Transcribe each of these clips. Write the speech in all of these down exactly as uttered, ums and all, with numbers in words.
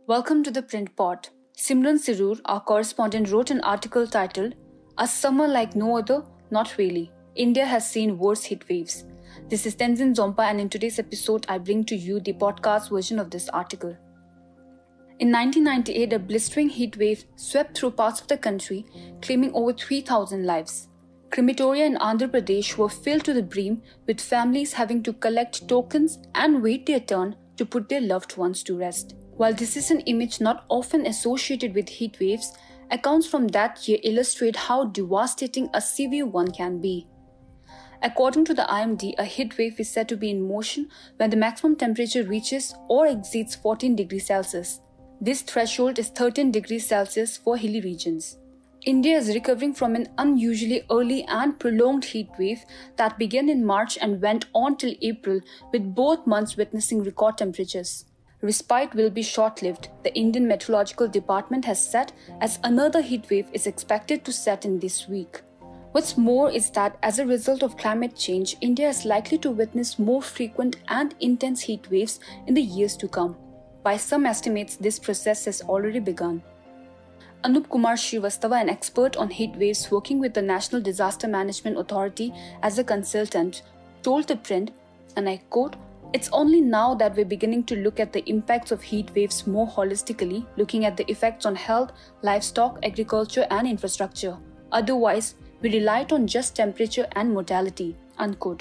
Welcome to the Print Pod. Simran Sirur, our correspondent, wrote an article titled, "A Summer Like No Other? Not Really. India has seen worse heat waves." This is Tenzin Zompa, and in today's episode, I bring to you the podcast version of this article. In nineteen ninety-eight, a blistering heat wave swept through parts of the country, claiming over three thousand lives. Crematoria in Andhra Pradesh were filled to the brim, with families having to collect tokens and wait their turn to put their loved ones to rest. While this is an image not often associated with heat waves, accounts from that year illustrate how devastating a severe one can be. According to the I M D, a heat wave is said to be in motion when the maximum temperature reaches or exceeds fourteen degrees Celsius. This threshold is thirteen degrees Celsius for hilly regions. India is recovering from an unusually early and prolonged heat wave that began in March and went on till April, with both months witnessing record temperatures. Respite will be short-lived, the Indian Meteorological Department has said, as another heat wave is expected to set in this week. What's more is that as a result of climate change, India is likely to witness more frequent and intense heat waves in the years to come. By some estimates, this process has already begun. Anup Kumar Srivastava, an expert on heat waves working with the National Disaster Management Authority as a consultant, told the Print, and I quote, "It's only now that we're beginning to look at the impacts of heat waves more holistically, looking at the effects on health, livestock, agriculture and infrastructure. Otherwise, we relied on just temperature and mortality." Unquote.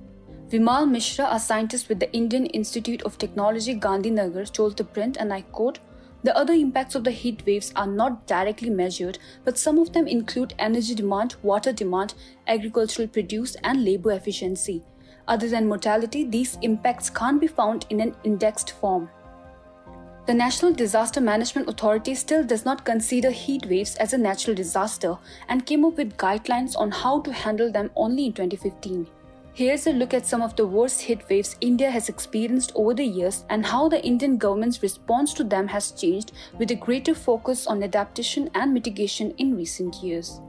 Vimal Mishra, a scientist with the Indian Institute of Technology, Gandhinagar, told the Print, and I quote, "The other impacts of the heat waves are not directly measured, but some of them include energy demand, water demand, agricultural produce, and labor efficiency. Other than mortality, these impacts can't be found in an indexed form." The National Disaster Management Authority still does not consider heat waves as a natural disaster and came up with guidelines on how to handle them only in twenty fifteen. Here's a look at some of the worst heat waves India has experienced over the years and how the Indian government's response to them has changed, with a greater focus on adaptation and mitigation in recent years.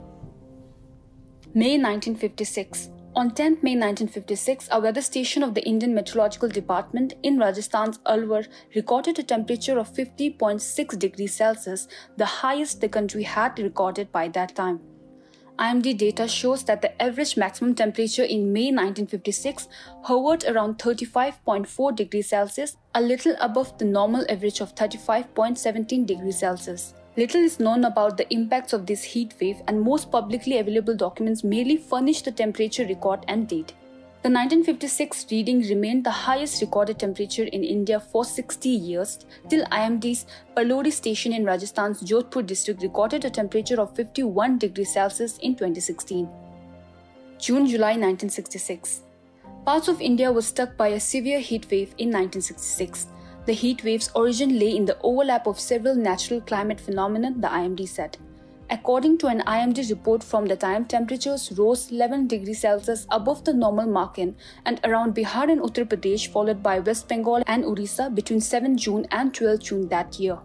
May nineteen fifty-six. On tenth May nineteen fifty-six, a weather station of the Indian Meteorological Department in Rajasthan's Alwar recorded a temperature of fifty point six degrees Celsius, the highest the country had recorded by that time. I M D data shows that the average maximum temperature in May nineteen fifty-six hovered around thirty-five point four degrees Celsius, a little above the normal average of thirty-five point one seven degrees Celsius. Little is known about the impacts of this heat wave, and most publicly available documents merely furnish the temperature record and date. The nineteen fifty-six reading remained the highest recorded temperature in India for sixty years, till I M D's Palodi station in Rajasthan's Jodhpur district recorded a temperature of fifty-one degrees Celsius in twenty sixteen. June-July nineteen sixty-six. Parts of India were struck by a severe heat wave in nineteen sixty-six. The heat wave's origin lay in the overlap of several natural climate phenomena, the I M D said. According to an I M D report from the time, temperatures rose eleven degrees Celsius above the normal mark-in and around Bihar and Uttar Pradesh, followed by West Bengal and Orissa between seventh June and twelfth June that year.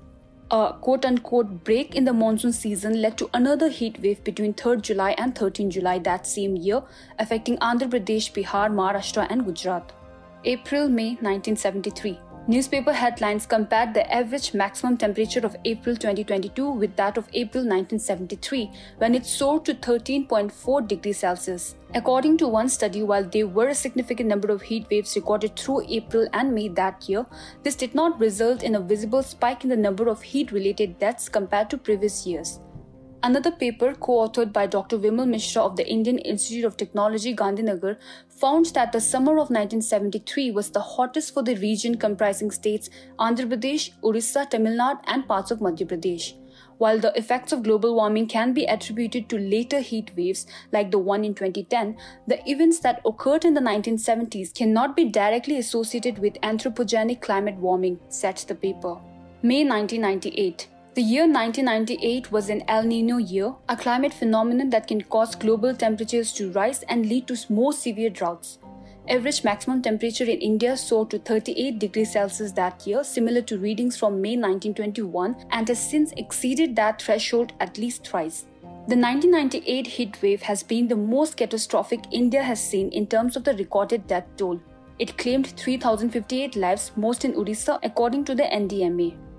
A quote-unquote break in the monsoon season led to another heat wave between third July and thirteenth July that same year, affecting Andhra Pradesh, Bihar, Maharashtra and Gujarat. April-May nineteen seventy-three. Newspaper headlines compared the average maximum temperature of April twenty twenty-two with that of April nineteen seventy-three, when it soared to thirteen point four degrees Celsius. According to one study, while there were a significant number of heat waves recorded through April and May that year, this did not result in a visible spike in the number of heat-related deaths compared to previous years. Another paper, co-authored by Doctor Vimal Mishra of the Indian Institute of Technology, Gandhinagar, found that the summer of nineteen seventy-three was the hottest for the region comprising states Andhra Pradesh, Orissa, Tamil Nadu and parts of Madhya Pradesh. While the effects of global warming can be attributed to later heat waves like the one in twenty ten, the events that occurred in the nineteen seventies cannot be directly associated with anthropogenic climate warming, said the paper. May nineteen ninety-eight. The year nineteen ninety-eight was an El Nino year, a climate phenomenon that can cause global temperatures to rise and lead to more severe droughts. Average maximum temperature in India soared to thirty-eight degrees Celsius that year, similar to readings from May nineteen twenty-one, and has since exceeded that threshold at least thrice. The nineteen ninety-eight heat wave has been the most catastrophic India has seen in terms of the recorded death toll. It claimed three thousand fifty-eight lives, most in Orissa, according to the N D M A.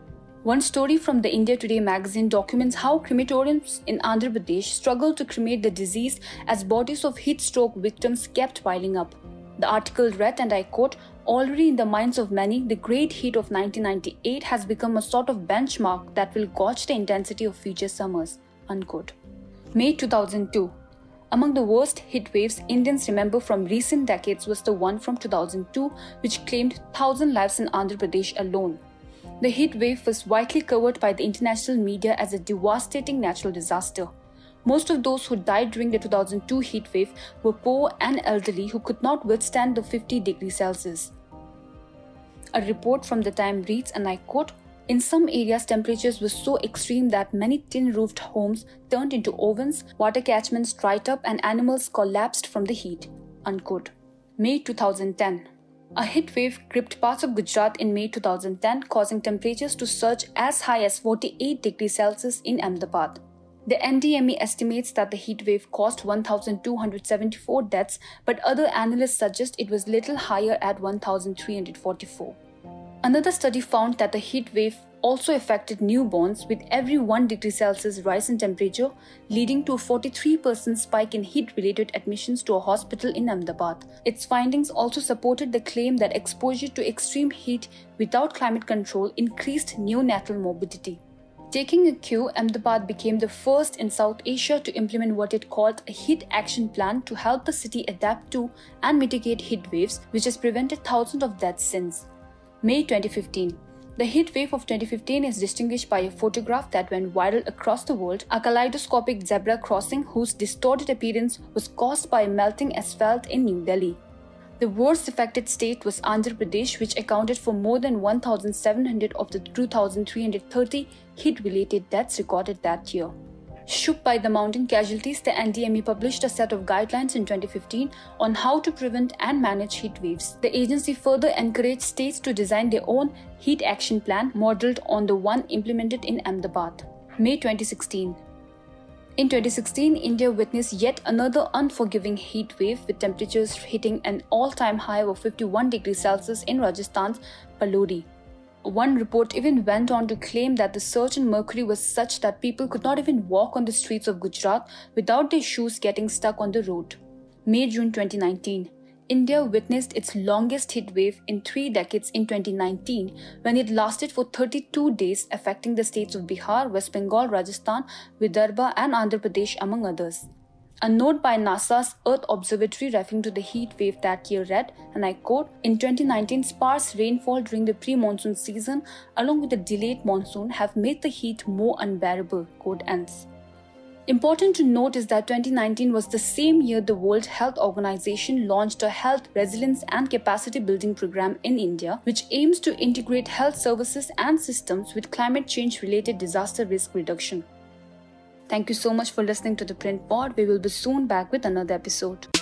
One story from the India Today magazine documents how crematoriums in Andhra Pradesh struggled to cremate the deceased as bodies of heat stroke victims kept piling up. The article read, and I quote, "Already in the minds of many, the great heat of nineteen ninety-eight has become a sort of benchmark that will gauge the intensity of future summers." Unquote. May two thousand two. Among the worst heat waves Indians remember from recent decades was the one from two thousand two, which claimed one thousand lives in Andhra Pradesh alone. The heat wave was widely covered by the international media as a devastating natural disaster. Most of those who died during the two thousand two heat wave were poor and elderly who could not withstand the fifty degrees Celsius. A report from the time reads, and I quote, "In some areas, temperatures were so extreme that many tin-roofed homes turned into ovens, water catchments dried up, and animals collapsed from the heat." Unquote. May two thousand ten. A heat wave gripped parts of Gujarat in May two thousand ten, causing temperatures to surge as high as forty-eight degrees Celsius in Ahmedabad. The N D M A estimates that the heat wave caused one thousand two hundred seventy-four deaths, but other analysts suggest it was little higher at one thousand three hundred forty-four. Another study found that the heat wave also affected newborns, with every one degree Celsius rise in temperature leading to a forty-three percent spike in heat-related admissions to a hospital in Ahmedabad. Its findings also supported the claim that exposure to extreme heat without climate control increased neonatal morbidity. Taking a cue, Ahmedabad became the first in South Asia to implement what it called a heat action plan to help the city adapt to and mitigate heat waves, which has prevented thousands of deaths since. May twenty fifteen. The heat wave of twenty fifteen is distinguished by a photograph that went viral across the world, a kaleidoscopic zebra crossing whose distorted appearance was caused by melting asphalt in New Delhi. The worst affected state was Andhra Pradesh, which accounted for more than one thousand seven hundred of the two thousand three hundred thirty heat-related deaths recorded that year. Shook by the mounting casualties, the N D M A published a set of guidelines in twenty fifteen on how to prevent and manage heat waves. The agency further encouraged states to design their own heat action plan modelled on the one implemented in Ahmedabad. May twenty sixteen. In twenty sixteen, India witnessed yet another unforgiving heat wave, with temperatures hitting an all-time high of fifty-one degrees Celsius in Rajasthan's Palauri. One report even went on to claim that the surge in mercury was such that people could not even walk on the streets of Gujarat without their shoes getting stuck on the road. May-June twenty nineteen. India witnessed its longest heat wave in three decades in twenty nineteen, when it lasted for thirty-two days, affecting the states of Bihar, West Bengal, Rajasthan, Vidarbha and Andhra Pradesh, among others. A note by NASA's Earth Observatory referring to the heat wave that year read, and I quote, "In twenty nineteen, sparse rainfall during the pre-monsoon season, along with the delayed monsoon, have made the heat more unbearable." Quote ends. Important to note is that twenty nineteen was the same year the World Health Organization launched a health resilience and capacity building program in India, which aims to integrate health services and systems with climate change related disaster risk reduction. Thank you so much for listening to the Print Pod. We will be soon back with another episode.